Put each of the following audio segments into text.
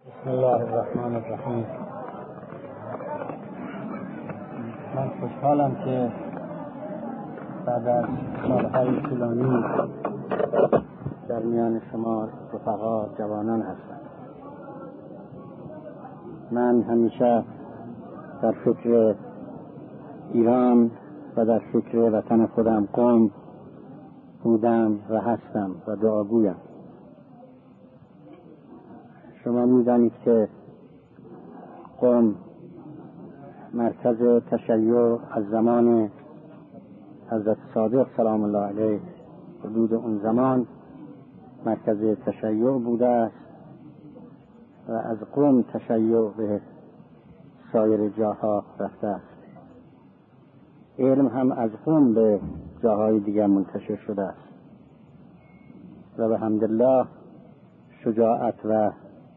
بسم الله الرحمن الرحیم. من خوشحالم که بعد از سالهای طولانی در میان شما رفقا جوانان هستم. من همیشه در فکر ایران و در فکر وطن خودم قم بودم و هستم و دعاگویم. شما می‌دانید که قم مرکز تشیع از زمان حضرت صادق سلام الله علیه حدود اون زمان مرکز تشیع بوده است و از قم تشیع به سایر جاها رفته است. علم هم از قم به جاهای دیگر منتشر شده است و به حمدالله شجاعت و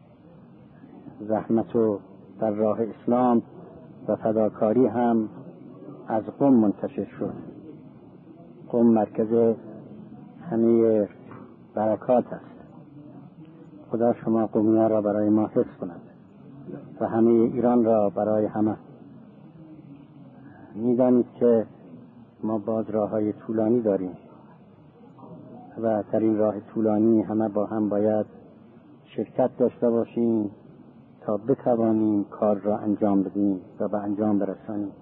زحمت و در راه اسلام و فداکاری هم از قم منتشر شد. قم مرکز همه برکات است. خدا شما قومی‌ها را برای ما حفظ کند و همه ایران را برای همه. می‌دانید که ما باز راه‌های طولانی داریم و در این راه طولانی همه با هم باید شرکت داشته باشیم تا بتوانیم کار را انجام بدیم و به انجام برسانیم.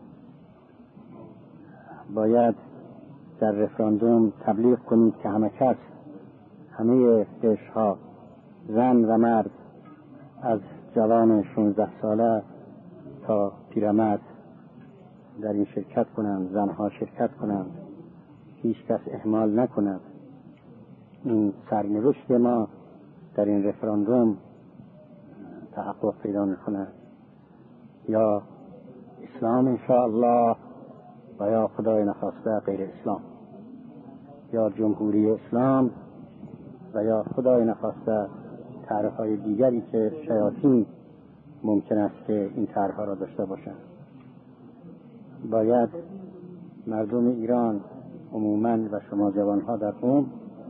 باید در رفراندوم تبلیغ کنید که همه کس، همه قشرها، زن و مرد، از جوان 16 ساله تا پیرمرد در این شرکت کنند، زنها شرکت کنند، هیچ کس اهمال نکند. این سرنوشت ما در این رفراندوم تحقق پیدا می‌کند، یا اسلام انشاءالله و یا خدای نخواسته غیر اسلام، یا جمهوری اسلام و یا خدای نخواسته طرح‌های دیگری که شیاطین ممکن است که این طرح‌ها را داشته باشند. باید مردم ایران عموماً و شما جوان‌ها در قم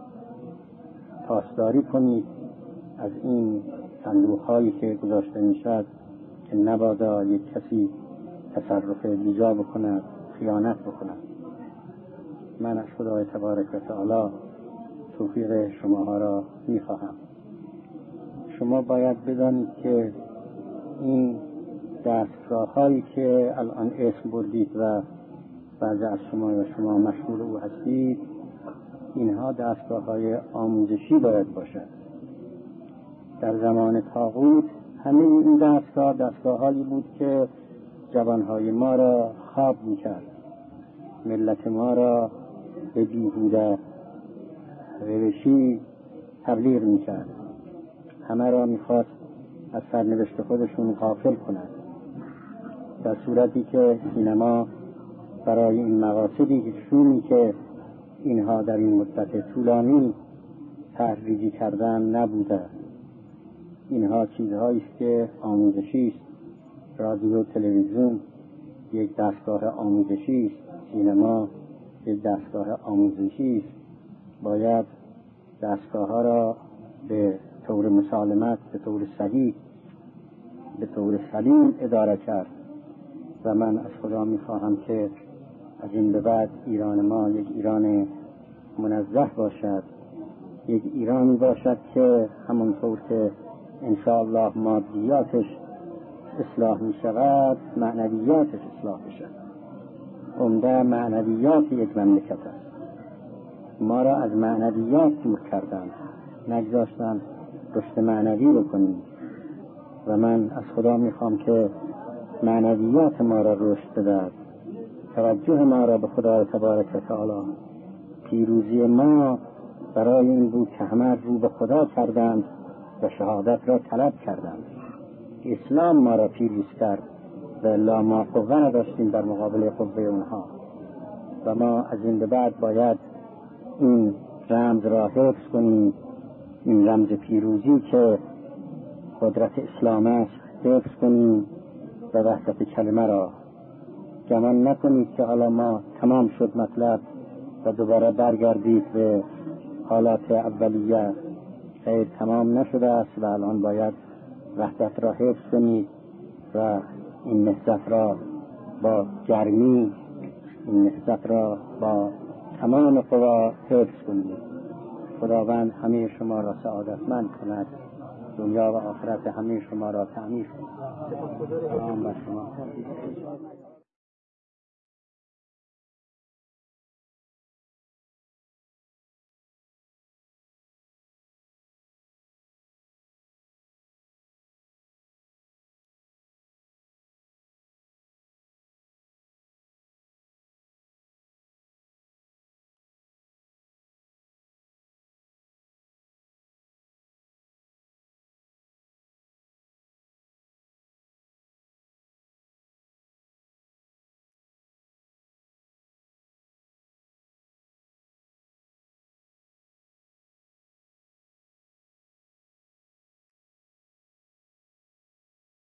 پاسداری کنید از این صندوق‌هایی که گذاشته می‌شود که نبادا یک کسی تصرف بیجا بکند، خیانت بکند. من از خدای تبارک و تعالی توفیق شماها را می‌خواهم. شما باید بدانید که این دستگاه‌هایی که الان اسم بردید و بعضی از شما مشغول او هستید، اینها دستگاه‌های آموزشی باید باشد. در زمان طاغوت همه این دستگاه‌هایی بود که جوانهای ما را خواب می‌کرد، ملت ما را به بیهوده روشی تبلیغ می‌کرد، همه را می‌خواست از سرنوشت خودشون غافل کند. در صورتی که سینما برای این مقاصدی شومی که اینها در این مدت طولانی تحریزی کردن نبوده. اینها چیزهایی است که آموزشی است. رادیو، تلویزیون یک دستگاه آموزشی است، سینما یک دستگاه آموزشی است. باید دستگاه‌ها را به طور مسالمت، به طور صحیح، به طور سلیم اداره کرد و من از خدا می‌خواهم که از این به بعد ایران ما یک ایران منزه باشد، یک ایرانی باشد که همونطور که انشاءالله مادیاتش اصلاح می شود، معنویاتش اصلاح بشد. عمده معنویات یک مملکت است. ما را از معنویات دور کردند، نگذاشتند رشد معنوی بکنیم و من از خدا میخوام که معنویات ما را رشد بدهد، توجه ما را به خدای تبارک و تعالی. پیروزی ما برای این بود که همه رو به خدا کردند و شهادت را طلب کردند. اسلام ما را پیروز کرد و الا ما قوه نداشتیم در مقابل قوه اونها و ما از این به بعد باید این رمز را حفظ کنیم، این رمز پیروزی که قدرت اسلام است حفظ کنیم و وحدت کلمه را. گمان نکنید که حالا ما تمام شد مطلب و دوباره برگردید به حالات اولیه. خیر، تمام نشده است و الان باید وحدت را حفظ کنید و این نهضت را با گرمی، این نهضت را با تمام قوا حفظ کنید. خداوند همه شما را سعادتمند کند، دنیا و آخرت همه شما را تعمیر کند. سلام بر شما.